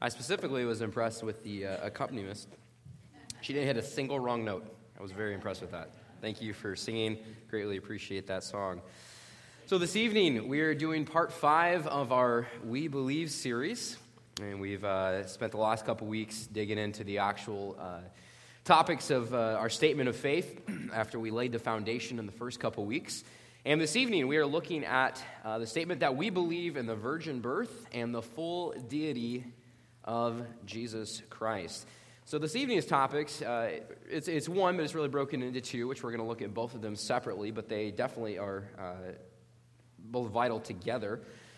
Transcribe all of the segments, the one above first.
I specifically was impressed with the accompanist. She didn't hit a single wrong note. I was very impressed with that. Thank you for singing. Greatly appreciate that song. So this evening, we are doing part 5 of our We Believe series. And we've spent the last couple weeks digging into the actual topics of our statement of faith after we laid the foundation in the first couple weeks. And this evening, we are looking at the statement that we believe in the virgin birth and the full deity of Jesus Christ. So this evening's topics, it's one, but it's really broken into two, which we're going to look at both of them separately, but they definitely are both vital together.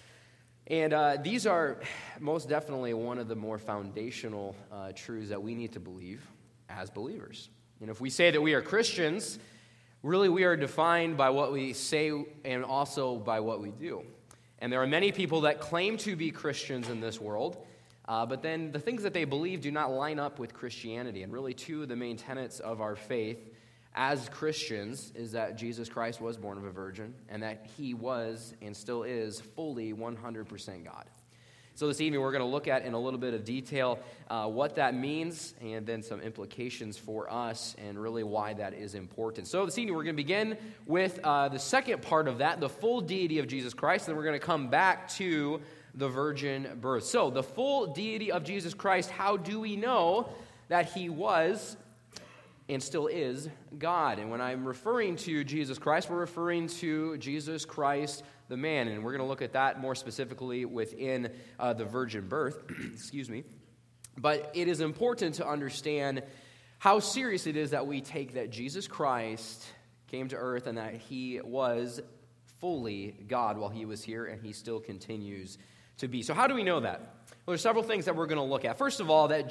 And these are most definitely one of the more foundational truths that we need to believe as believers. And if we say that we are Christians, really we are defined by what we say and also by what we do. And there are many people that claim to be Christians in this world, but then the things that they believe do not line up with Christianity. And really two of the main tenets of our faith as Christians is that Jesus Christ was born of a virgin and that he was and still is fully 100% God. So this evening we're going to look at in a little bit of detail what that means and then some implications for us and really why that is important. So this evening we're going to begin with the second part of that, the full deity of Jesus Christ. Then we're going to come back to the virgin birth. So the full deity of Jesus Christ, how do we know that he was and still is God? And when I'm referring to Jesus Christ, we're referring to Jesus Christ, the man. And we're going to look at that more specifically within the virgin birth. Excuse me. But it is important to understand how serious it is that we take that Jesus Christ came to earth and that he was fully God while he was here, and he still continues to be. So how do we know that? Well, there's several things that we're going to look at. First of all, that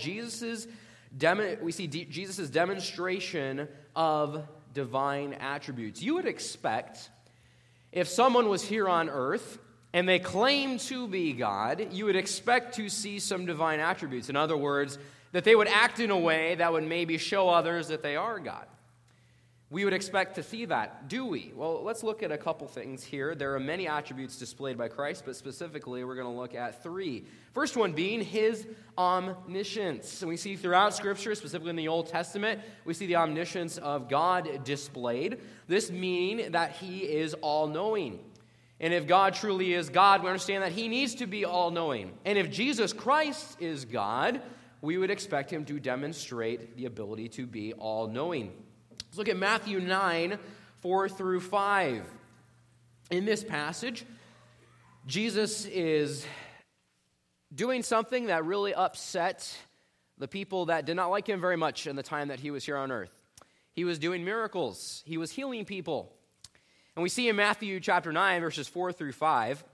we see Jesus' demonstration of divine attributes. You would expect if someone was here on earth and they claim to be God, you would expect to see some divine attributes. In other words, that they would act in a way that would maybe show others that they are God. We would expect to see that, do we? Well, let's look at a couple things here. There are many attributes displayed by Christ, but specifically we're going to look at 3. First one being his omniscience. And we see throughout Scripture, specifically in the Old Testament, we see the omniscience of God displayed. This meaning that he is all-knowing. And if God truly is God, we understand that he needs to be all-knowing. And if Jesus Christ is God, we would expect him to demonstrate the ability to be all-knowing. Let's look at Matthew 9, 4 through 5. In this passage, Jesus is doing something that really upset the people that did not like him very much in the time that he was here on earth. He was doing miracles. He was healing people. And we see in Matthew chapter 9, verses 4 through 5,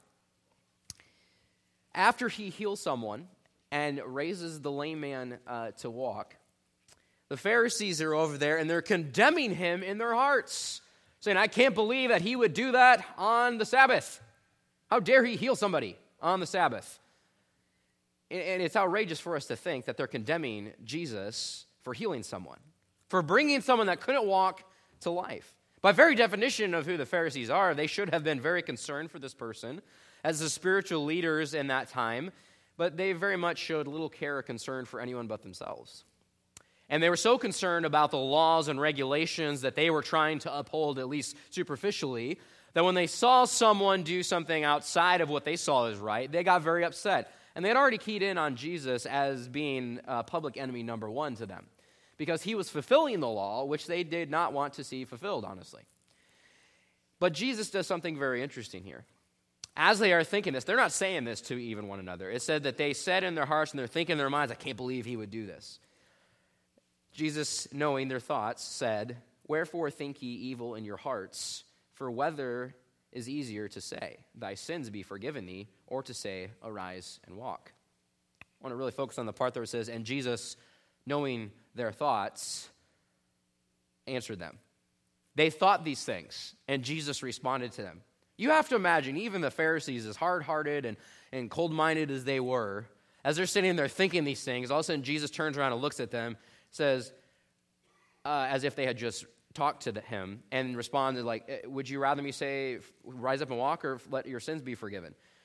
after he heals someone and raises the lame man to walk, the Pharisees are over there, and they're condemning him in their hearts, saying, I can't believe that he would do that on the Sabbath. How dare he heal somebody on the Sabbath? And it's outrageous for us to think that they're condemning Jesus for healing someone, for bringing someone that couldn't walk to life. By very definition of who the Pharisees are, they should have been very concerned for this person as the spiritual leaders in that time, but they very much showed little care or concern for anyone but themselves. And they were so concerned about the laws and regulations that they were trying to uphold, at least superficially, that when they saw someone do something outside of what they saw as right, they got very upset. And they had already keyed in on Jesus as being public enemy number 1 to them, because he was fulfilling the law, which they did not want to see fulfilled, honestly. But Jesus does something very interesting here. As they are thinking this, they're not saying this to even one another. It said that they said in their hearts and they're thinking in their minds, I can't believe he would do this. Jesus, knowing their thoughts, said, Wherefore think ye evil in your hearts? For whether is easier to say, Thy sins be forgiven thee, or to say, Arise and walk. I want to really focus on the part where it says, And Jesus, knowing their thoughts, answered them. They thought these things, and Jesus responded to them. You have to imagine, even the Pharisees, as hard-hearted and cold-minded as they were, as they're sitting there thinking these things, all of a sudden Jesus turns around and looks at them, says, as if they had just talked to him, and responded like, would you rather me say, rise up and walk, or let your sins be forgiven?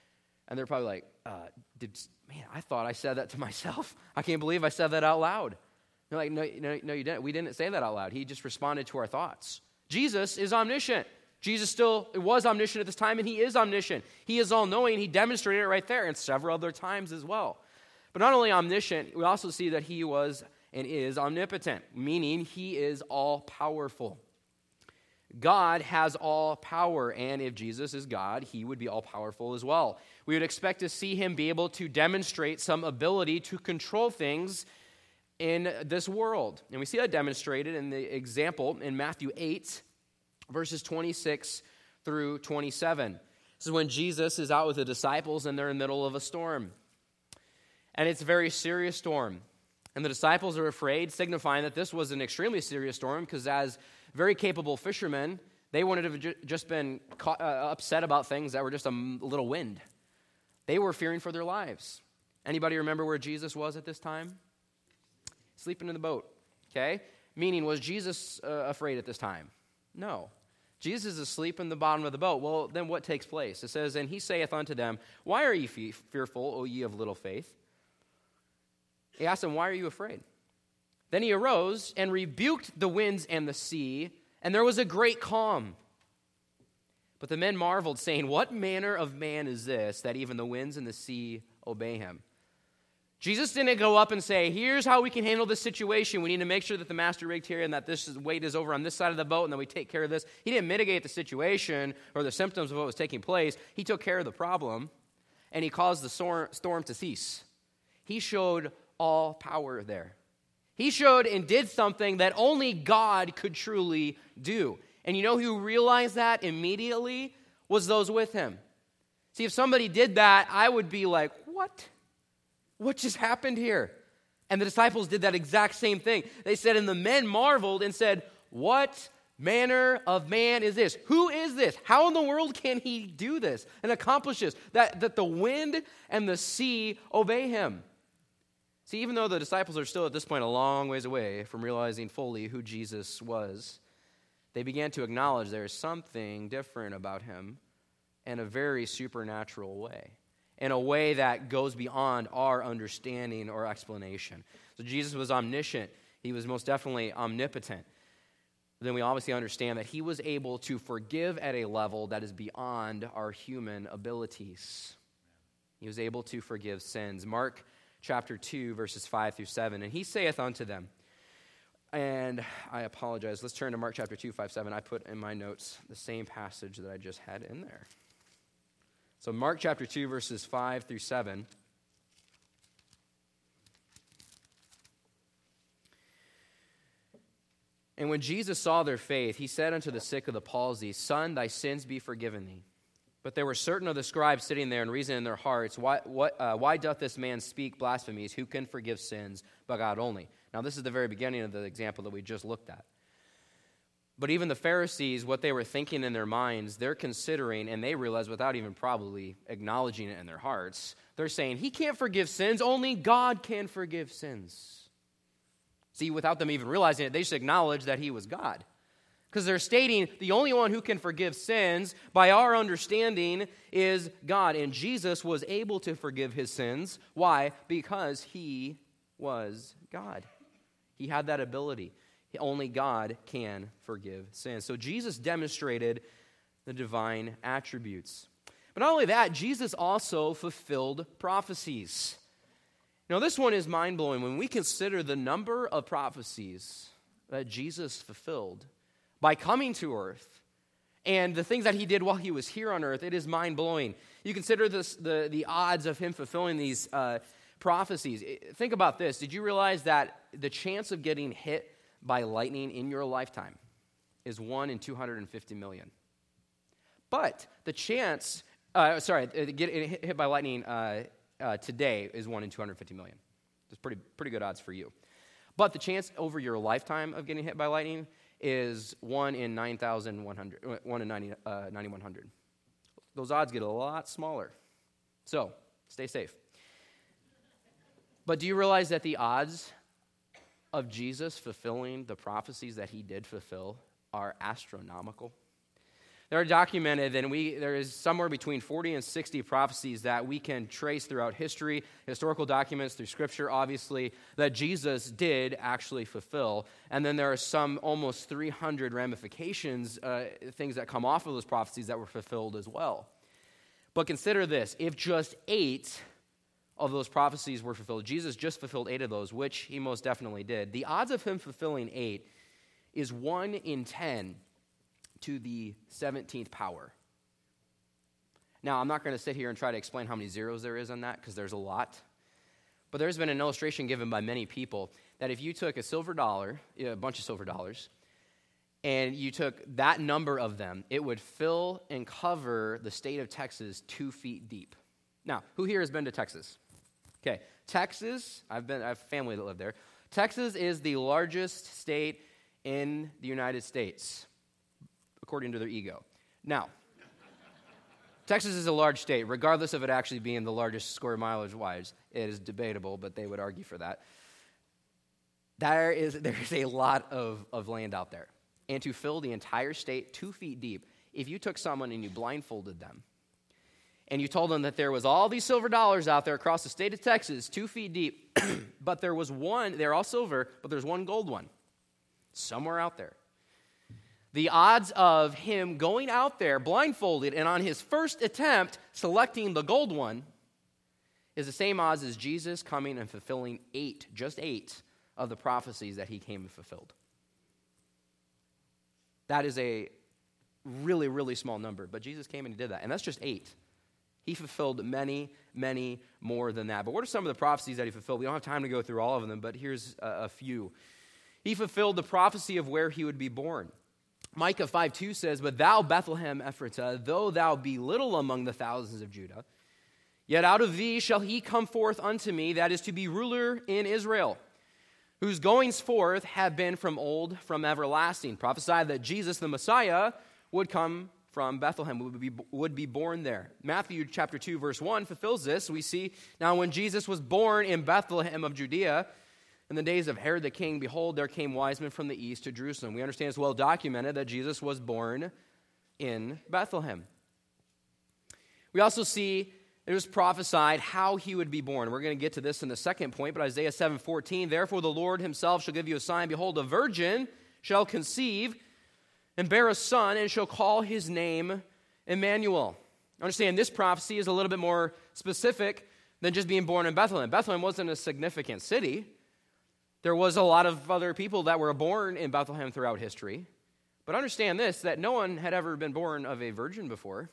And they're probably like, man, I thought I said that to myself. I can't believe I said that out loud. They're like, no, you didn't. We didn't say that out loud. He just responded to our thoughts. Jesus is omniscient. Jesus still was omniscient at this time, and he is omniscient. He is all-knowing. He demonstrated it right there and several other times as well. But not only omniscient, we also see that he was and is omnipotent, meaning he is all-powerful. God has all power, and if Jesus is God, he would be all-powerful as well. We would expect to see him be able to demonstrate some ability to control things in this world. And we see that demonstrated in the example in Matthew 8, verses 26 through 27. This is when Jesus is out with the disciples, and they're in the middle of a storm. And it's a very serious storm. And the disciples are afraid, signifying that this was an extremely serious storm, because as very capable fishermen, they wouldn't have just been upset about things that were just a little wind. They were fearing for their lives. Anybody remember where Jesus was at this time? Sleeping in the boat, okay? Meaning, was Jesus afraid at this time? No. Jesus is asleep in the bottom of the boat. Well, then what takes place? It says, and he saith unto them, why are ye fearful, O ye of little faith? He asked them, why are you afraid? Then he arose and rebuked the winds and the sea, and there was a great calm. But the men marveled, saying, what manner of man is this, that even the winds and the sea obey him? Jesus didn't go up and say, here's how we can handle this situation. We need to make sure that the master rigged here and that this weight is over on this side of the boat, and then we take care of this. He didn't mitigate the situation or the symptoms of what was taking place. He took care of the problem, and he caused the storm to cease. He showed all power there. He showed and did something that only God could truly do. And you know who realized that immediately? Was those with him. See, if somebody did that, I would be like, what? What just happened here? And the disciples did that exact same thing. They said, and the men marveled and said, what manner of man is this? Who is this? How in the world can he do this and accomplish this? That the wind and the sea obey him. See, even though the disciples are still at this point a long ways away from realizing fully who Jesus was, they began to acknowledge there is something different about him in a very supernatural way, in a way that goes beyond our understanding or explanation. So Jesus was omniscient. He was most definitely omnipotent. Then we obviously understand that he was able to forgive at a level that is beyond our human abilities. He was able to forgive sins. Mark chapter 2, verses 5 through 7. And he saith unto them, and I apologize, let's turn to Mark chapter 2, 5, 7. I put in my notes the same passage that I just had in there. So Mark chapter 2, verses 5 through 7. And when Jesus saw their faith, he said unto the sick of the palsy, Son, thy sins be forgiven thee. But there were certain of the scribes sitting there and reasoning in their hearts, why doth this man speak blasphemies? Who can forgive sins but God only? Now, this is the very beginning of the example that we just looked at. But even the Pharisees, what they were thinking in their minds, they're considering, and they realize without even probably acknowledging it in their hearts, they're saying, he can't forgive sins, only God can forgive sins. See, without them even realizing it, they just acknowledge that he was God. Because they're stating the only one who can forgive sins, by our understanding, is God. And Jesus was able to forgive his sins. Why? Because he was God. He had that ability. Only God can forgive sins. So Jesus demonstrated the divine attributes. But not only that, Jesus also fulfilled prophecies. Now, this one is mind-blowing. When we consider the number of prophecies that Jesus fulfilled by coming to earth and the things that he did while he was here on earth, it is mind-blowing. You consider this, the odds of him fulfilling these prophecies. Think about this. Did you realize that the chance of getting hit by lightning in your lifetime is 1 in 250 million? But the chance, getting hit by lightning today is 1 in 250 million. It's pretty good odds for you. But the chance over your lifetime of getting hit by lightning is 1 in 9,100, 1 in 9,100. Those odds get a lot smaller. So, stay safe. But do you realize that the odds of Jesus fulfilling the prophecies that he did fulfill are astronomical? that are documented, and there is somewhere between 40 and 60 prophecies that we can trace throughout history, historical documents, through Scripture, obviously, that Jesus did actually fulfill. And then there are some almost 300 ramifications, things that come off of those prophecies that were fulfilled as well. But consider this, if just 8 of those prophecies were fulfilled, Jesus just fulfilled 8 of those, which he most definitely did. The odds of him fulfilling 8 is 1 in 10 to the 17th power. Now, I'm not going to sit here and try to explain how many zeros there is on that, because there's a lot. But there's been an illustration given by many people that if you took a silver dollar, a bunch of silver dollars, and you took that number of them, it would fill and cover the state of Texas 2 feet deep. Now, who here has been to Texas? Okay, Texas, I have family that live there. Texas is the largest state in the United States, according to their ego. Now, Texas is a large state, regardless of it actually being the largest square mileage-wise. It is debatable, but they would argue for that. There's a lot of land out there. And to fill the entire state 2 feet deep, if you took someone and you blindfolded them, and you told them that there was all these silver dollars out there across the state of Texas, 2 feet deep, but there was one, they're all silver, but there's one gold one somewhere out there. The odds of him going out there blindfolded and on his first attempt selecting the gold one is the same odds as Jesus coming and fulfilling 8, just 8, of the prophecies that he came and fulfilled. That is a really, really small number, but Jesus came and he did that, and that's just 8. He fulfilled many, many more than that. But what are some of the prophecies that he fulfilled? We don't have time to go through all of them, but here's a few. He fulfilled the prophecy of where he would be born. Micah 5:2 says, "But thou, Bethlehem Ephratah, though thou be little among the thousands of Judah, yet out of thee shall he come forth unto me, that is to be ruler in Israel, whose goings forth have been from old, from everlasting." Prophesied that Jesus, the Messiah, would come from Bethlehem, would be born there. Matthew chapter 2, verse 1 fulfills this. We see, "Now when Jesus was born in Bethlehem of Judea, in the days of Herod the king, behold, there came wise men from the east to Jerusalem." We understand it's well documented that Jesus was born in Bethlehem. We also see it was prophesied how he would be born. We're going to get to this in the second point, but Isaiah 7:14, "Therefore the Lord himself shall give you a sign. Behold, a virgin shall conceive and bear a son, and shall call his name Emmanuel." Understand, this prophecy is a little bit more specific than just being born in Bethlehem. Bethlehem wasn't a significant city. There was a lot of other people that were born in Bethlehem throughout history. But understand this, that no one had ever been born of a virgin before.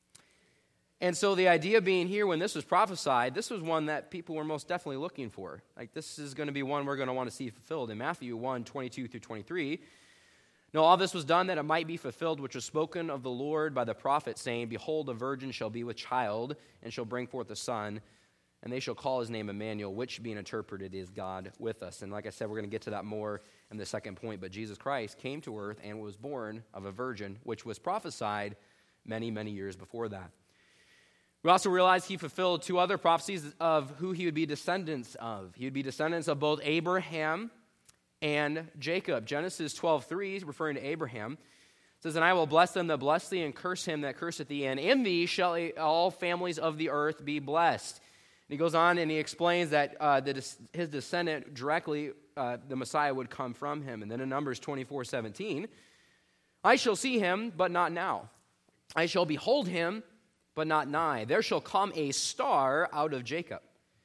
And so the idea being here, when this was prophesied, this was one that people were most definitely looking for. Like, this is going to be one we're going to want to see fulfilled. In Matthew 1:22 through 23, "No, all this was done that it might be fulfilled, which was spoken of the Lord by the prophet, saying, Behold, a virgin shall be with child, and shall bring forth a son, and they shall call his name Emmanuel," which, being interpreted, is God with us. And like I said, we're going to get to that more in the second point. But Jesus Christ came to earth and was born of a virgin, which was prophesied many, many years before that. We also realize he fulfilled 2 other prophecies of who he would be descendants of. He would be descendants of both Abraham and Jacob. Genesis 12:3, referring to Abraham, says, "And I will bless them that bless thee, and curse him that curseth thee, and in thee shall all families of the earth be blessed." And he goes on and he explains that his descendant directly, the Messiah, would come from him. And then in Numbers 24:17, "I shall see him, but not now. I shall behold him, but not nigh. There shall come a star out of Jacob,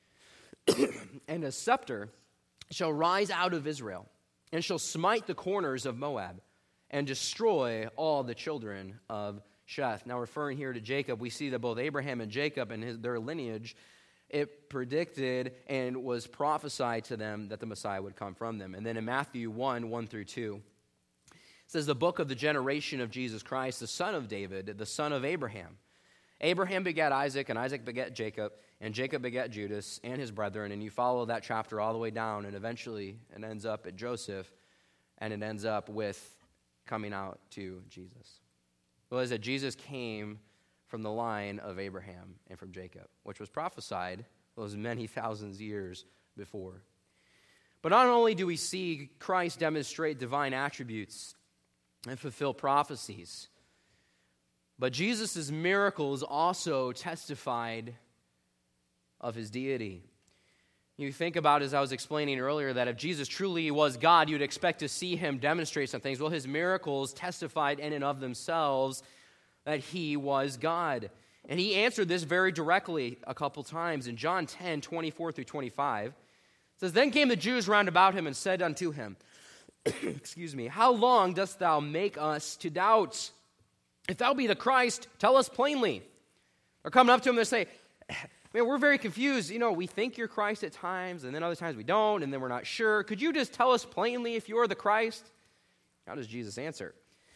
and a scepter shall rise out of Israel, and shall smite the corners of Moab, and destroy all the children of Sheth." Now, referring here to Jacob, we see that both Abraham and Jacob and their lineage, it predicted and was prophesied to them that the Messiah would come from them. And then in Matthew 1:1 through 2, it says, "The book of the generation of Jesus Christ, the son of David, the son of Abraham. Abraham begat Isaac, and Isaac begat Jacob, and Jacob begat Judas and his brethren." And you follow that chapter all the way down, and eventually it ends up at Joseph, and it ends up with coming out to Jesus. Well, is that Jesus came from the line of Abraham and from Jacob, which was prophesied those many thousands of years before. But not only do we see Christ demonstrate divine attributes and fulfill prophecies, But Jesus' miracles also testified of his deity. You think about, as I was explaining earlier, that if Jesus truly was God, you'd expect to see him demonstrate some things. Well, his miracles testified in and of themselves that he was God. And he answered this very directly a couple times. In John 10, 24 through 25, it says, "Then came the Jews round about him and said unto him, excuse me, How long dost thou make us to doubt? If thou be the Christ, tell us plainly." They're coming up to him, they say, "Man, we're very confused. We think you're Christ at times, and then other times we don't, and then we're not sure. Could you just tell us plainly if you're the Christ?" How does Jesus answer?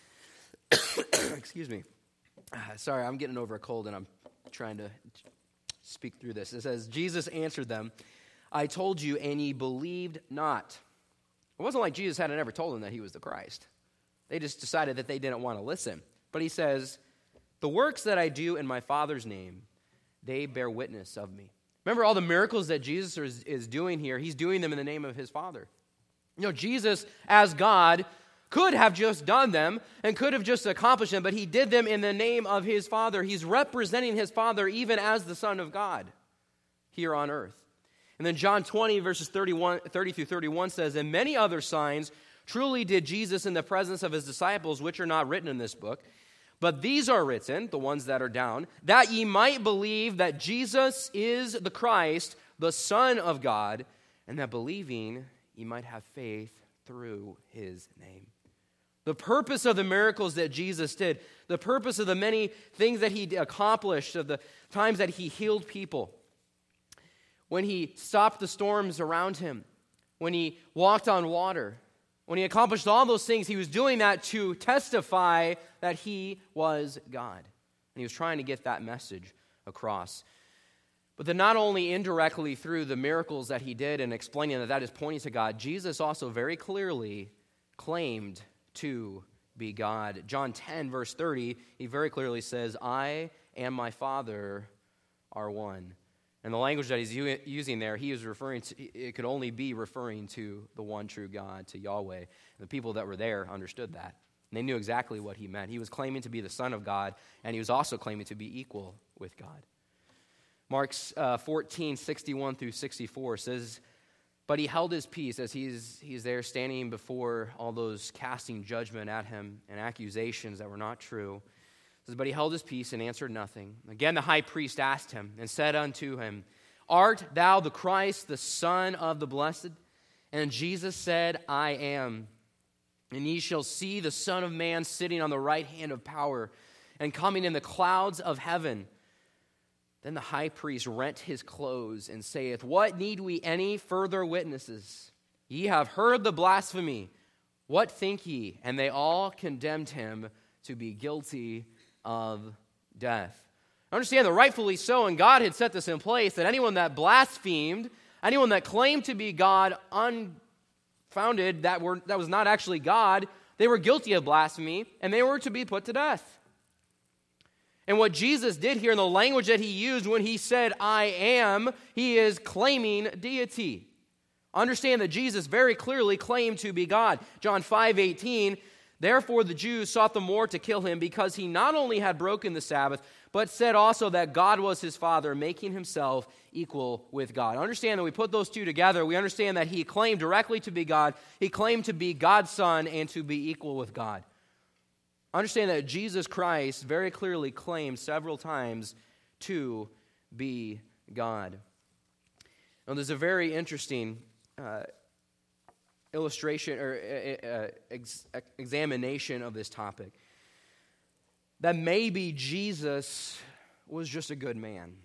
Excuse me. Sorry, I'm getting over a cold, and I'm trying to speak through this. It says, Jesus answered them, "I told you, and ye believed not." It wasn't like Jesus hadn't ever told them that he was the Christ. They just decided that they didn't want to listen. But he says, "The works that I do in my Father's name, they bear witness of me." Remember all the miracles that Jesus is doing here. He's doing them in the name of his Father. Jesus, as God, could have just done them and could have just accomplished them, but he did them in the name of his Father. He's representing his Father even as the Son of God here on earth. And then John 20, verses 30 through 31 says, "And many other signs truly did Jesus in the presence of his disciples, which are not written in this book. But these are written," the ones that are down, "that ye might believe that Jesus is the Christ, the Son of God, and that believing ye might have faith through his name." The purpose of the miracles that Jesus did, the purpose of the many things that he accomplished, of the times that he healed people, when he stopped the storms around him, when he walked on water, when he accomplished all those things, he was doing that to testify that he was God. And he was trying to get that message across. But then not only indirectly through the miracles that he did and explaining that is pointing to God, Jesus also very clearly claimed to be God. John 10, verse 30, he very clearly says, "I and my Father are one." And the language that he's using there, he is referring to, it could only be referring to the one true God, to Yahweh. And the people that were there understood that. And they knew exactly what he meant. He was claiming to be the Son of God, and he was also claiming to be equal with God. Mark 14, 61 through 64 says, "But he held his peace," as he's there standing before all those casting judgment at him and accusations that were not true. It says, "But he held his peace and answered nothing. Again the high priest asked him and said unto him, Art thou the Christ, the Son of the Blessed? And Jesus said, I am. And ye shall see the Son of Man sitting on the right hand of power and coming in the clouds of heaven. Then the high priest rent his clothes and saith, What need we any further witnesses? Ye have heard the blasphemy. What think ye? And they all condemned him to be guilty of death." Understand that rightfully so, and God had set this in place, that anyone that blasphemed, anyone that claimed to be God unfounded, that was not actually God, they were guilty of blasphemy, and they were to be put to death. And what Jesus did here in the language that he used when he said, I am, he is claiming deity. Understand that Jesus very clearly claimed to be God. John 5:18, "Therefore the Jews sought the more to kill him, because he not only had broken the Sabbath, but said also that God was his Father, making himself equal with God." Understand that we put those two together. We understand that he claimed directly to be God. He claimed to be God's Son and to be equal with God. Understand that Jesus Christ very clearly claimed several times to be God. Now, there's a very interesting illustration or examination of this topic. That maybe Jesus was just a good man.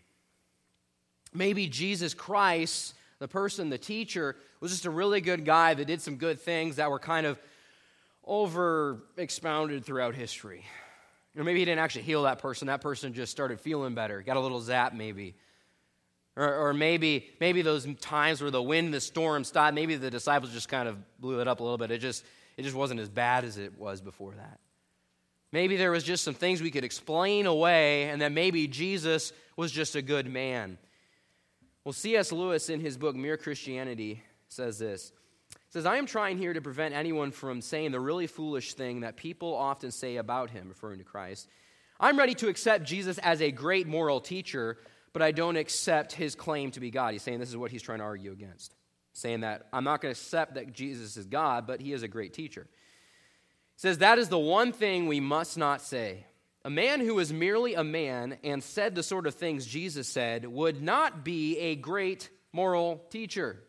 Maybe Jesus Christ, the person, the teacher, was just a really good guy that did some good things that were kind of over-expounded throughout history. Or maybe he didn't actually heal that person. That person just started feeling better, got a little zap maybe. Or maybe those times where the wind, the storm stopped, maybe the disciples just kind of blew it up a little bit. It just wasn't as bad as it was before that. Maybe there was just some things we could explain away, and that maybe Jesus was just a good man. Well, C.S. Lewis in his book Mere Christianity says this. He says, "I am trying here to prevent anyone from saying the really foolish thing that people often say about him," referring to Christ. I'm ready to accept Jesus as a great moral teacher, but I don't accept his claim to be God. He's saying this is what he's trying to argue against. Saying that I'm not going to accept that Jesus is God, but he is a great teacher. He says that is the one thing we must not say. A man who is merely a man and said the sort of things Jesus said would not be a great moral teacher.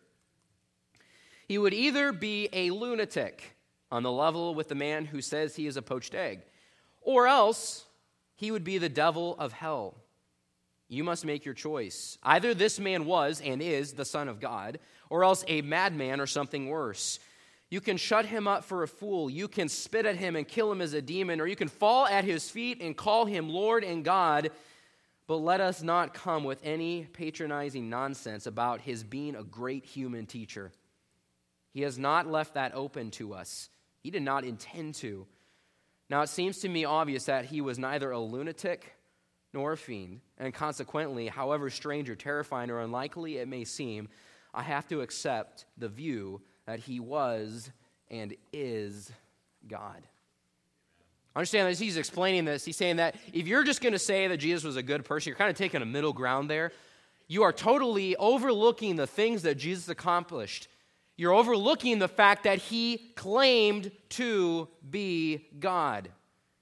He would either be a lunatic on the level with the man who says he is a poached egg, or else he would be the devil of hell. You must make your choice. Either this man was and is the Son of God, or else a madman or something worse. You can shut him up for a fool. You can spit at him and kill him as a demon, or you can fall at his feet and call him Lord and God. But let us not come with any patronizing nonsense about his being a great human teacher. He has not left that open to us. He did not intend to. Now, it seems to me obvious that he was neither a lunatic nor a fiend, and consequently, however strange or terrifying or unlikely it may seem, I have to accept the view that he was and is God. Understand as he's explaining this, he's saying that if you're just going to say that Jesus was a good person, you're kind of taking a middle ground there. You are totally overlooking the things that Jesus accomplished. You're overlooking the fact that he claimed to be God.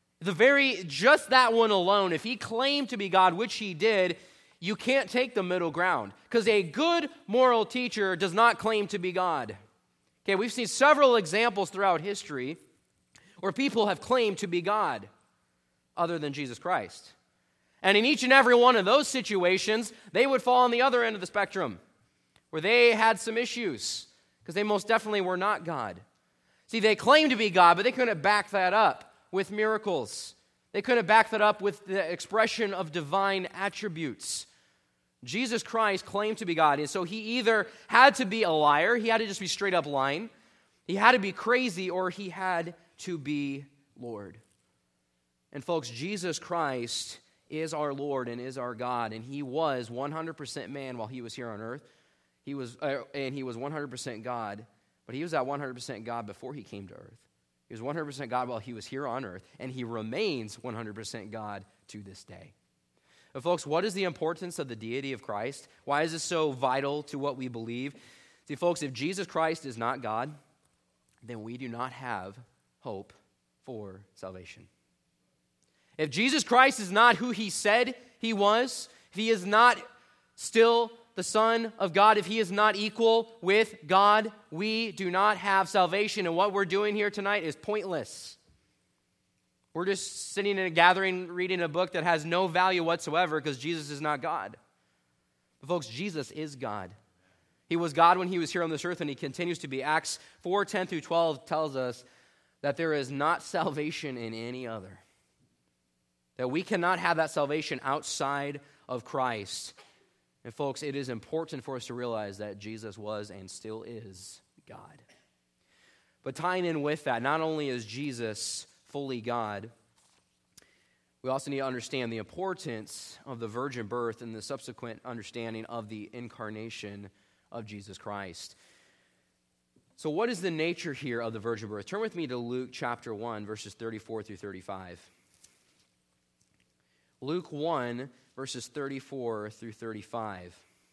Just that one alone, if he claimed to be God, which he did, you can't take the middle ground. Because a good moral teacher does not claim to be God. Okay, we've seen several examples throughout history where people have claimed to be God other than Jesus Christ. And in each and every one of those situations, they would fall on the other end of the spectrum, where they had some issues, because they most definitely were not God. See, they claimed to be God, but they couldn't back that up with miracles. They couldn't back that up with the expression of divine attributes. Jesus Christ claimed to be God, and so he either had to be a liar, he had to just be straight up lying, he had to be crazy, or he had to be Lord. And folks, Jesus Christ is our Lord and is our God, and he was 100% man while he was here on earth. He was 100% God, but he was that 100% God before he came to earth. He was 100% God while he was here on earth, and he remains 100% God to this day. But folks, what is the importance of the deity of Christ? Why is this so vital to what we believe? See, folks, if Jesus Christ is not God, then we do not have hope for salvation. If Jesus Christ is not who he said he was, if he is not still the Son of God, if he is not equal with God, we do not have salvation. And what we're doing here tonight is pointless. We're just sitting in a gathering, reading a book that has no value whatsoever because Jesus is not God. But folks, Jesus is God. He was God when he was here on this earth, and he continues to be. Acts 4:10-12 tells us that there is not salvation in any other. That we cannot have that salvation outside of Christ. And folks, it is important for us to realize that Jesus was and still is God. But tying in with that, not only is Jesus fully God, we also need to understand the importance of the virgin birth and the subsequent understanding of the incarnation of Jesus Christ. So what is the nature here of the virgin birth? Turn with me to Luke chapter 1, verses 34-35. Luke 1, verses 34-35.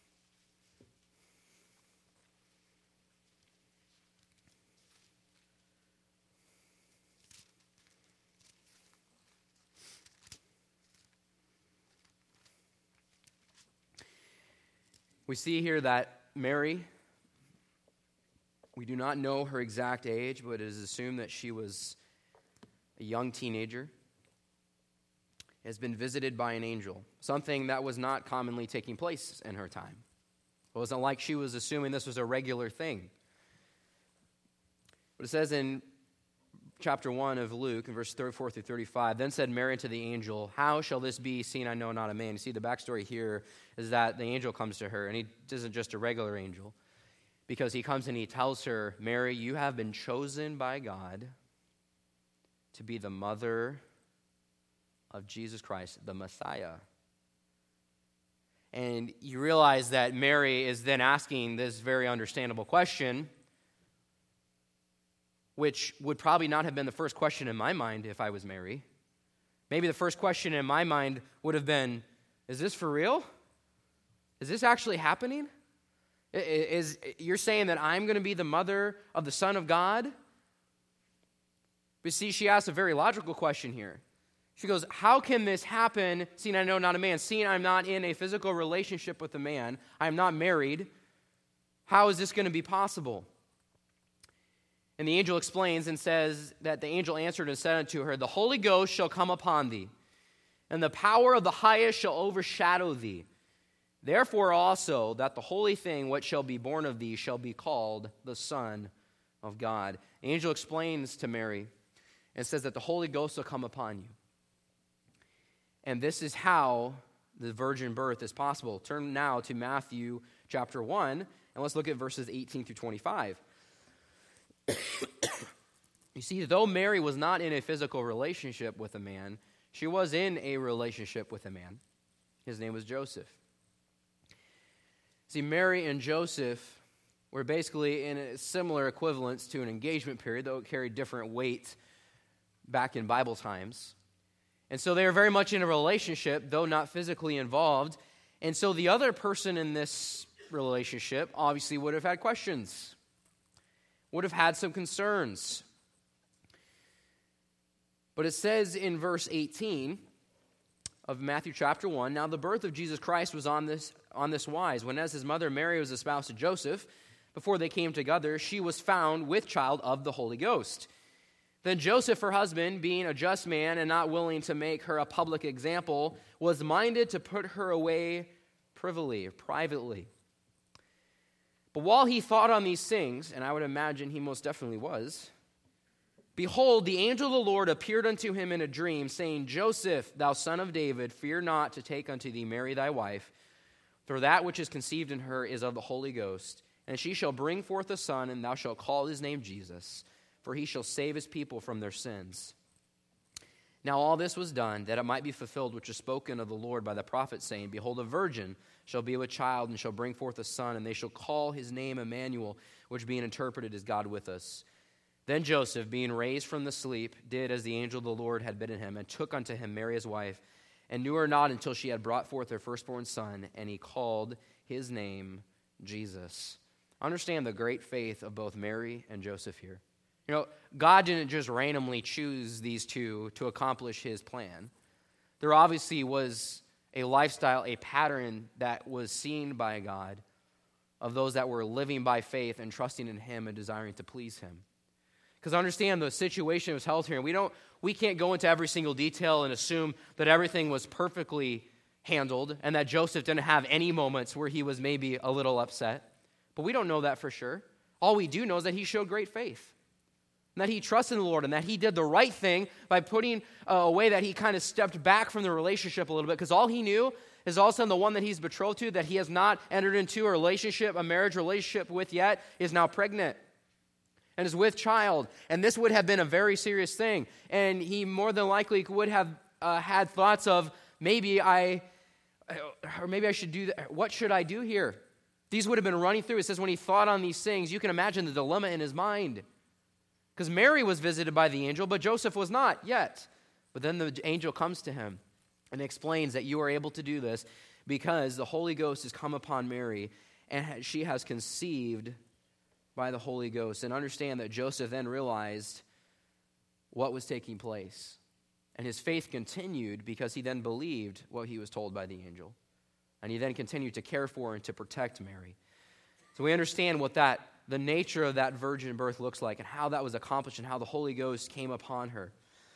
We see here that Mary, we do not know her exact age, but it is assumed that she was a young teenager, has been visited by an angel, something that was not commonly taking place in her time. It wasn't like she was assuming this was a regular thing. But it says in chapter 1 of Luke, in verse 34-35, then said Mary to the angel, how shall this be, seeing I know not a man? You see, the backstory here is that the angel comes to her, and he isn't just a regular angel, because he comes and he tells her, Mary, you have been chosen by God to be the mother of Jesus Christ, the Messiah. And you realize that Mary is then asking this very understandable question, which would probably not have been the first question in my mind if I was Mary. Maybe the first question in my mind would have been, is this for real? Is this actually happening? You're saying that I'm going to be the mother of the Son of God? But see, she asks a very logical question here. She goes, how can this happen, seeing I know not a man, seeing I'm not in a physical relationship with a man, I'm not married, how is this going to be possible? And the angel explains and says that the angel answered and said unto her, the Holy Ghost shall come upon thee, and the power of the highest shall overshadow thee. Therefore also that the holy thing which shall be born of thee shall be called the Son of God. The angel explains to Mary and says that the Holy Ghost will come upon you. And this is how the virgin birth is possible. Turn now to Matthew chapter 1, and let's look at verses 18 through 25. You see, though Mary was not in a physical relationship with a man, she was in a relationship with a man. His name was Joseph. See, Mary and Joseph were basically in a similar equivalence to an engagement period, though it carried different weight back in Bible times. And so they were very much in a relationship, though not physically involved. And so the other person in this relationship obviously would have had questions, would have had some concerns. But it says in verse 18 of Matthew chapter 1, now the birth of Jesus Christ was on this wise, when as his mother Mary was espoused to Joseph, before they came together, she was found with child of the Holy Ghost. Then Joseph, her husband, being a just man and not willing to make her a public example, was minded to put her away privily or privately. But while he thought on these things, and I would imagine he most definitely was, behold, the angel of the Lord appeared unto him in a dream, saying, Joseph, thou son of David, fear not to take unto thee Mary thy wife, for that which is conceived in her is of the Holy Ghost. And she shall bring forth a son, and thou shalt call his name Jesus, for he shall save his people from their sins. Now all this was done, that it might be fulfilled which is spoken of the Lord by the prophet, saying, behold, a virgin shall be with child, and shall bring forth a son, and they shall call his name Emmanuel, which being interpreted is God with us. Then Joseph, being raised from the sleep, did as the angel of the Lord had bidden him, and took unto him Mary his wife, and knew her not until she had brought forth her firstborn son, and he called his name Jesus. Understand the great faith of both Mary and Joseph here. You know, God didn't just randomly choose these two to accomplish his plan. There obviously was a lifestyle, a pattern that was seen by God of those that were living by faith and trusting in him and desiring to please him. Because understand the situation was held here, and we can't go into every single detail and assume that everything was perfectly handled and that Joseph didn't have any moments where he was maybe a little upset. But we don't know that for sure. All we do know is that he showed great faith, and that he trusted in the Lord, and that he did the right thing by putting away that he kind of stepped back from the relationship a little bit, because all he knew is all of a sudden the one that he's betrothed to, that he has not entered into a marriage relationship with yet, is now pregnant and is with child. And this would have been a very serious thing. And he more than likely would have had thoughts of, maybe I should do that. What should I do here? These would have been running through. It says when he thought on these things, you can imagine the dilemma in his mind. Because Mary was visited by the angel, but Joseph was not yet. But then the angel comes to him and explains that you are able to do this because the Holy Ghost has come upon Mary, and she has conceived by the Holy Ghost. And understand that Joseph then realized what was taking place. And his faith continued because he then believed what he was told by the angel. And he then continued to care for and to protect Mary. So we understand what the nature of that virgin birth looks like, and how that was accomplished, and how the Holy Ghost came upon her.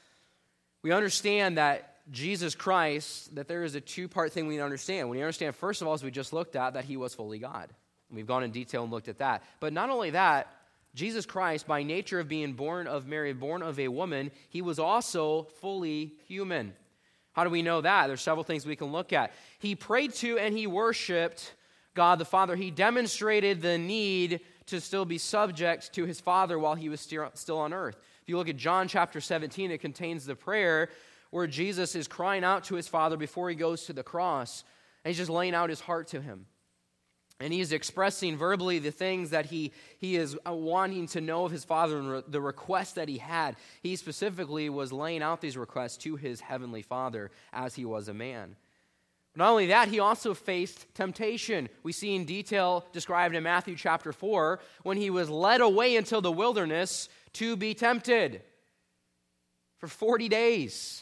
We understand that Jesus Christ, that there is a two-part thing we need to understand. We understand, first of all, as we just looked at, that he was fully God. And we've gone in detail and looked at that. But not only that, Jesus Christ, by nature of being born of Mary, born of a woman, he was also fully human. How do we know that? There's several things we can look at. He prayed to and he worshiped God the Father. He demonstrated the need to still be subject to his Father while he was still on earth. If you look at John chapter 17, it contains the prayer where Jesus is crying out to his Father before he goes to the cross, and he's just laying out his heart to him. And he is expressing verbally the things that he is wanting to know of his Father and the requests that he had. He specifically was laying out these requests to his heavenly Father as he was a man. Not only that, he also faced temptation. We see in detail described in Matthew chapter 4 when he was led away into the wilderness to be tempted for 40 days.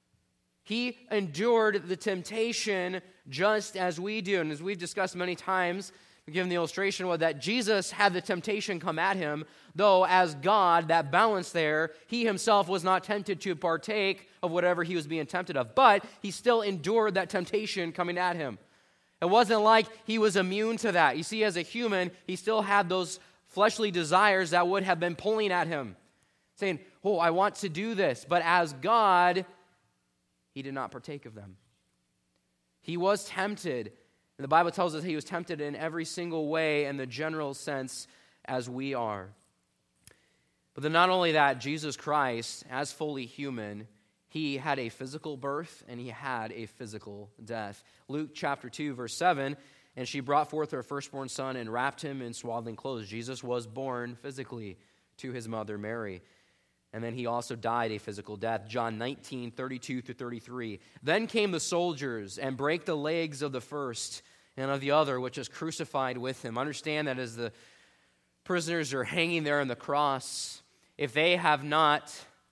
He endured the temptation just as we do. And as we've discussed many times, we've given the illustration that Jesus had the temptation come at him, though as God, that balance there, he himself was not tempted to partake of whatever he was being tempted of, but he still endured that temptation coming at him. It wasn't like he was immune to that. You see, as a human, he still had those fleshly desires that would have been pulling at him, saying, oh, I want to do this. But as God, he did not partake of them. He was tempted, and the Bible tells us he was tempted in every single way in the general sense as we are. But then not only that, Jesus Christ, as fully human, he had a physical birth and he had a physical death. Luke chapter 2, verse 7, and she brought forth her firstborn son and wrapped him in swaddling clothes. Jesus was born physically to his mother Mary. And then he also died a physical death. John 19, 32 through 33. Then came the soldiers and brake the legs of the first and of the other, which was crucified with him. Understand that as the prisoners are hanging there on the cross, if they have not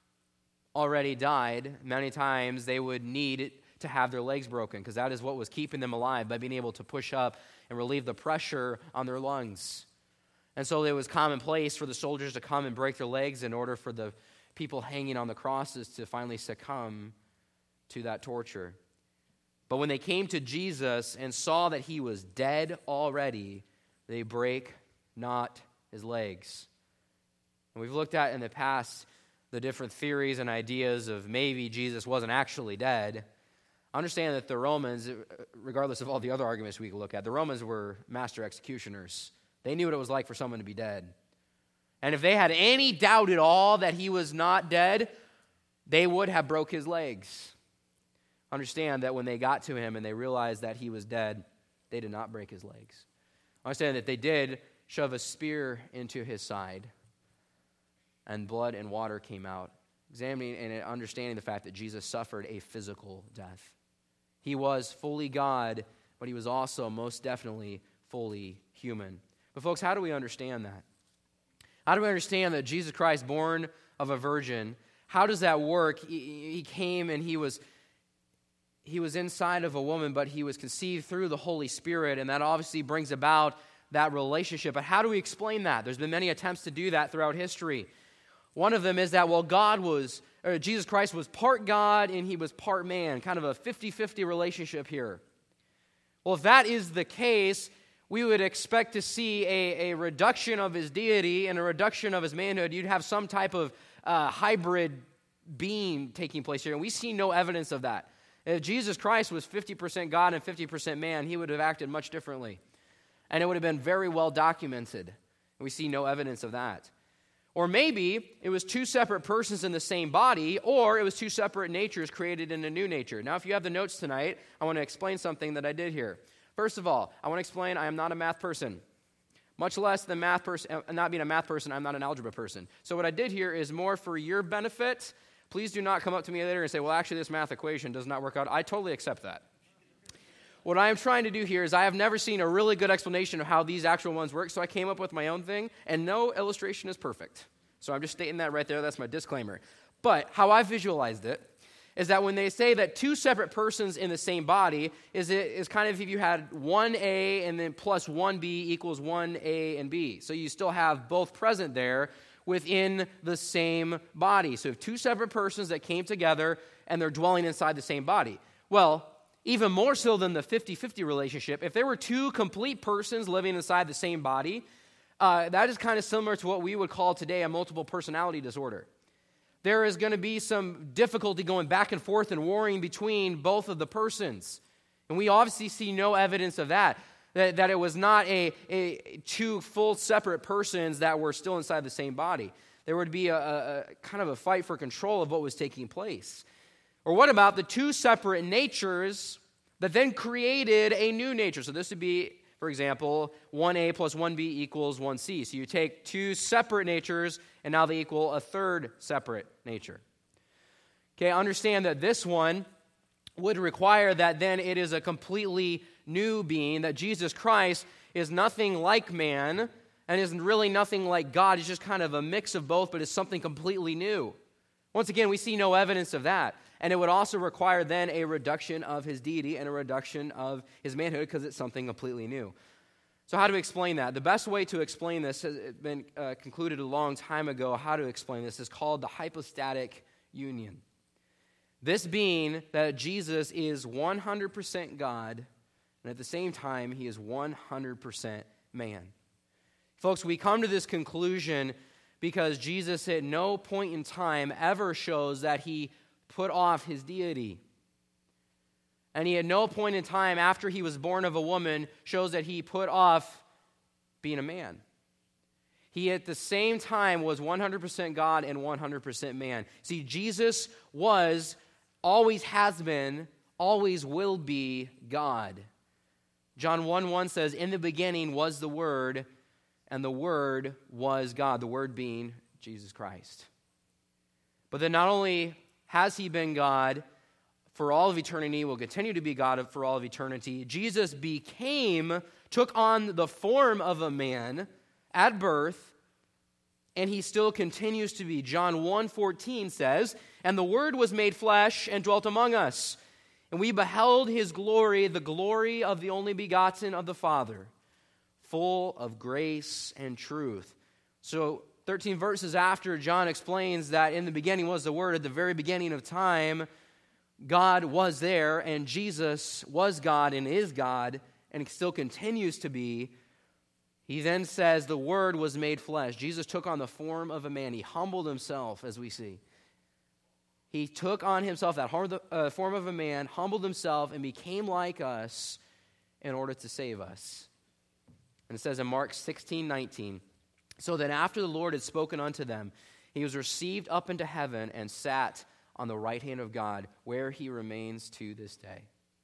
already died, many times they would need to have their legs broken, because that is what was keeping them alive, by being able to push up and relieve the pressure on their lungs. And so it was commonplace for the soldiers to come and break their legs in order for the people hanging on the crosses to finally succumb to that torture. But when they came to Jesus and saw that he was dead already, they break not his legs. And we've looked at in the past the different theories and ideas of maybe Jesus wasn't actually dead. Understand that the Romans, regardless of all the other arguments we could look at, the Romans were master executioners. They knew what it was like for someone to be dead. And if they had any doubt at all that he was not dead, they would have broke his legs. Understand that when they got to him and they realized that he was dead, they did not break his legs. Understand that they did shove a spear into his side, and blood and water came out, examining and understanding the fact that Jesus suffered a physical death. He was fully God, but he was also most definitely fully human. But folks, how do we understand that? How do we understand that Jesus Christ, born of a virgin, how does that work? He came and he was inside of a woman, but he was conceived through the Holy Spirit, and that obviously brings about that relationship. But how do we explain that? There's been many attempts to do that throughout history. One of them is that, Jesus Christ was part God and he was part man, kind of a 50-50 relationship here. Well, if that is the case, we would expect to see a reduction of his deity and a reduction of his manhood. You'd have some type of hybrid being taking place here, and we see no evidence of that. If Jesus Christ was 50% God and 50% man, he would have acted much differently, and it would have been very well documented. We see no evidence of that. Or maybe it was two separate persons in the same body, or it was two separate natures created in a new nature. Now, if you have the notes tonight, I want to explain something that I did here. First of all, I want to explain I am not a math person. Much less than not being a math person, I'm not an algebra person. So what I did here is more for your benefit. Please do not come up to me later and say, well, actually, this math equation does not work out. I totally accept that. What I am trying to do here is I have never seen a really good explanation of how these actual ones work, so I came up with my own thing, and no illustration is perfect. So I'm just stating that right there. That's my disclaimer. But how I visualized it is that when they say that two separate persons in the same body is kind of if you had 1A and then plus 1B equals 1A and B. So you still have both present there within the same body. So you have two separate persons that came together and they're dwelling inside the same body. Well, even more so than the 50-50 relationship, if there were two complete persons living inside the same body, that is kind of similar to what we would call today a multiple personality disorder. There is going to be some difficulty going back and forth and warring between both of the persons. And we obviously see no evidence of that it was not a two full separate persons that were still inside the same body. There would be a kind of a fight for control of what was taking place. Or what about the two separate natures that then created a new nature? So this would be For example, 1a plus 1b equals 1c. So you take two separate natures, and now they equal a third separate nature. Okay, understand that this one would require that then it is a completely new being, that Jesus Christ is nothing like man and is really nothing like God. He's just kind of a mix of both, but it's something completely new. Once again, we see no evidence of that. And it would also require then a reduction of his deity and a reduction of his manhood because it's something completely new. So how do we explain that? The best way to explain this has been concluded a long time ago. How to explain this is called the hypostatic union. This being that Jesus is 100% God, and at the same time, he is 100% man. Folks, we come to this conclusion because Jesus at no point in time ever shows that he put off his deity. And he at no point in time after he was born of a woman shows that he put off being a man. He at the same time was 100% God and 100% man. See, Jesus was, always has been, always will be God. John 1:1 says, "In the beginning was the Word, and the Word was God," the Word being Jesus Christ. But then not only has he been God for all of eternity, will continue to be God for all of eternity, Jesus took on the form of a man at birth, and he still continues to be. John 1:14 says, "And the Word was made flesh and dwelt among us, and we beheld his glory, the glory of the only begotten of the Father, full of grace and truth." So 13 verses after, John explains that in the beginning was the Word. At the very beginning of time, God was there, and Jesus was God and is God, and still continues to be. He then says the Word was made flesh. Jesus took on the form of a man. He humbled himself, as we see. He took on himself that form of a man, humbled himself, and became like us in order to save us. And it says in Mark 16:19, "So that after the Lord had spoken unto them, he was received up into heaven and sat on the right hand of God, where he remains to this day."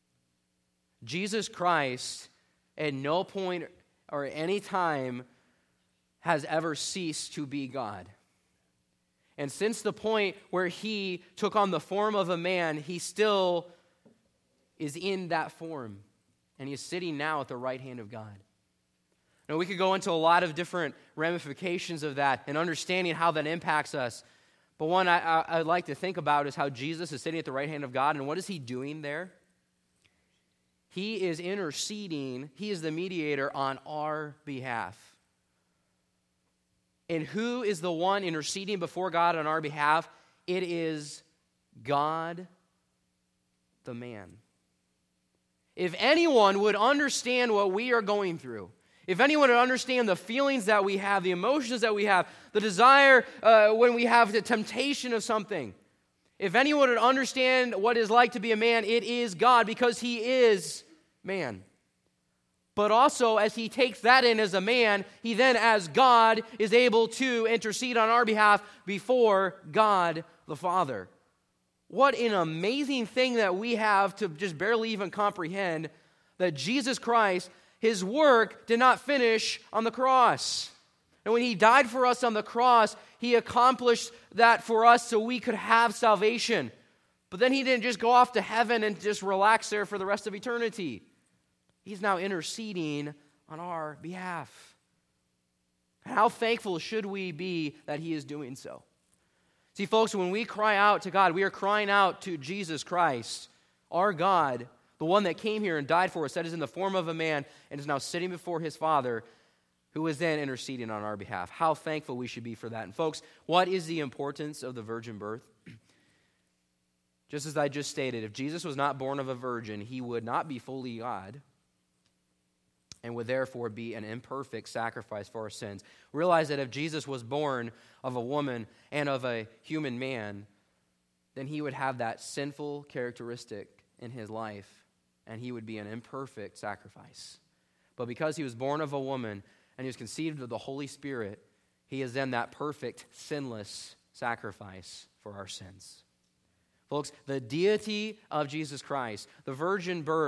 Jesus Christ at no point or any time has ever ceased to be God. And since the point where he took on the form of a man, he still is in that form. And he is sitting now at the right hand of God. Now, we could go into a lot of different ramifications of that and understanding how that impacts us. But one I'd like to think about is how Jesus is sitting at the right hand of God, and what is he doing there? He is interceding. He is the mediator on our behalf. And who is the one interceding before God on our behalf? It is God, the man. If anyone would understand what we are going through, if anyone would understand the feelings that we have, the emotions that we have, the desire when we have the temptation of something, if anyone would understand what it's like to be a man, it is God, because he is man. But also, as he takes that in as a man, he then, as God, is able to intercede on our behalf before God the Father. What an amazing thing that we have to just barely even comprehend, that Jesus Christ, his work did not finish on the cross. And when he died for us on the cross, he accomplished that for us so we could have salvation. But then he didn't just go off to heaven and just relax there for the rest of eternity. He's now interceding on our behalf. How thankful should we be that he is doing so? See, folks, when we cry out to God, we are crying out to Jesus Christ, our God, the one that came here and died for us, that is in the form of a man and is now sitting before his Father, who is then interceding on our behalf. How thankful we should be for that. And folks, what is the importance of the virgin birth? Just as I just stated, if Jesus was not born of a virgin, he would not be fully God and would therefore be an imperfect sacrifice for our sins. Realize that if Jesus was born of a woman and of a human man, then he would have that sinful characteristic in his life, and he would be an imperfect sacrifice. But because he was born of a woman and he was conceived of the Holy Spirit, he is then that perfect, sinless sacrifice for our sins. Folks, the deity of Jesus Christ, the virgin birth,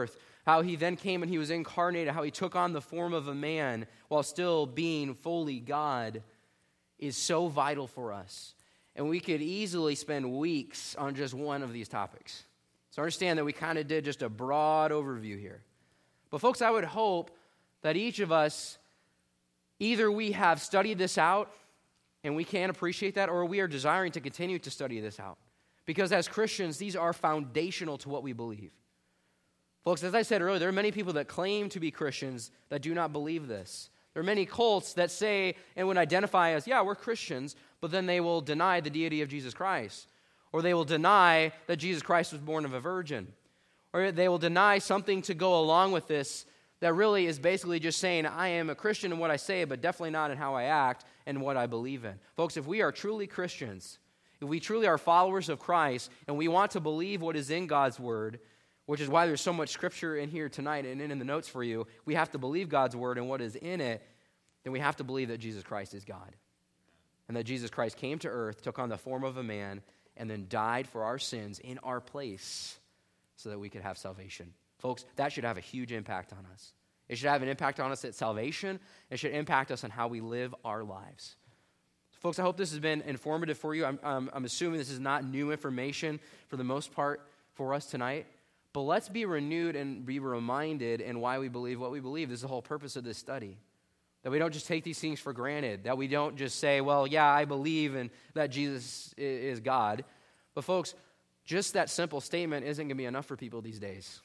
how he then came and he was incarnated, how he took on the form of a man while still being fully God, is so vital for us. And we could easily spend weeks on just one of these topics. So understand that we kind of did just a broad overview here. But folks, I would hope that each of us, either we have studied this out and we can appreciate that, or we are desiring to continue to study this out. Because as Christians, these are foundational to what we believe. Folks, as I said earlier, there are many people that claim to be Christians that do not believe this. There are many cults that say and would identify as, yeah, we're Christians, but then they will deny the deity of Jesus Christ. Or they will deny that Jesus Christ was born of a virgin. Or they will deny something to go along with this that really is basically just saying, I am a Christian in what I say, but definitely not in how I act and what I believe in. Folks, if we are truly Christians, if we truly are followers of Christ, and we want to believe what is in God's Word, which is why there's so much scripture in here tonight and in the notes for you, we have to believe God's Word and what is in it, then we have to believe that Jesus Christ is God. And that Jesus Christ came to earth, took on the form of a man, and then died for our sins in our place so that we could have salvation. Folks, that should have a huge impact on us. It should have an impact on us at salvation. It should impact us on how we live our lives. Folks, I hope this has been informative for you. I'm assuming this is not new information for the most part for us tonight. But let's be renewed and be reminded in why we believe what we believe. This is the whole purpose of this study. That we don't just take these things for granted. That we don't just say, well, yeah, I believe in that Jesus is God. But folks, just that simple statement isn't going to be enough for people these days.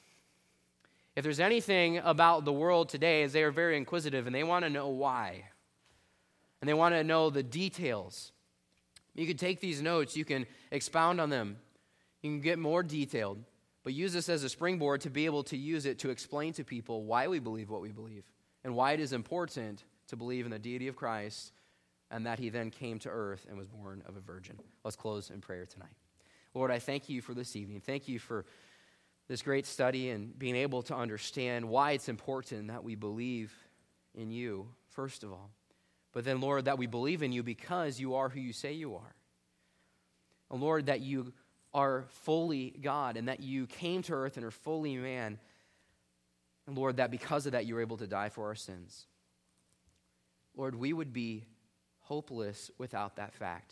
If there's anything about the world today, is they are very inquisitive and they want to know why. And they want to know the details. You can take these notes, you can expound on them, you can get more detailed, but use this as a springboard to be able to use it to explain to people why we believe what we believe and why it is important to believe in the deity of Christ and that he then came to earth and was born of a virgin. Let's close in prayer tonight. Lord, I thank you for this evening. Thank you for this great study and being able to understand why it's important that we believe in you, first of all. But then, Lord, that we believe in you because you are who you say you are. And Lord, that you are fully God and that you came to earth and are fully man. And Lord, that because of that you were able to die for our sins. Lord, we would be hopeless without that fact.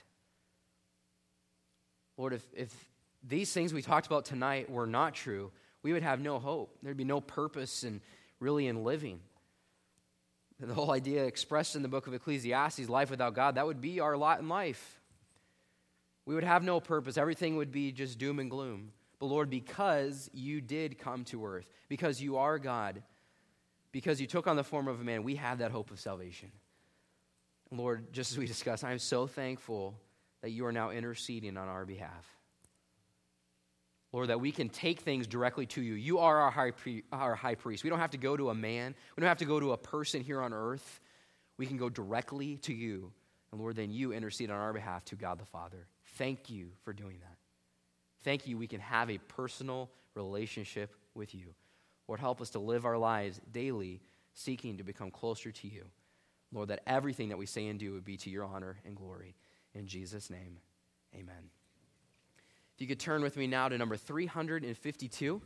Lord, if these things we talked about tonight were not true, we would have no hope. There'd be no purpose in living. The whole idea expressed in the book of Ecclesiastes, life without God, that would be our lot in life. We would have no purpose. Everything would be just doom and gloom. But Lord, because you did come to earth, because you are God, because you took on the form of a man, we have that hope of salvation. Lord, just as we discussed, I am so thankful that you are now interceding on our behalf. Lord, that we can take things directly to you. You are our high priest. We don't have to go to a man. We don't have to go to a person here on earth. We can go directly to you. And Lord, then you intercede on our behalf to God the Father. Thank you for doing that. Thank you we can have a personal relationship with you. Lord, help us to live our lives daily seeking to become closer to you. Lord, that everything that we say and do would be to your honor and glory. In Jesus' name, amen. If you could turn with me now to number 352.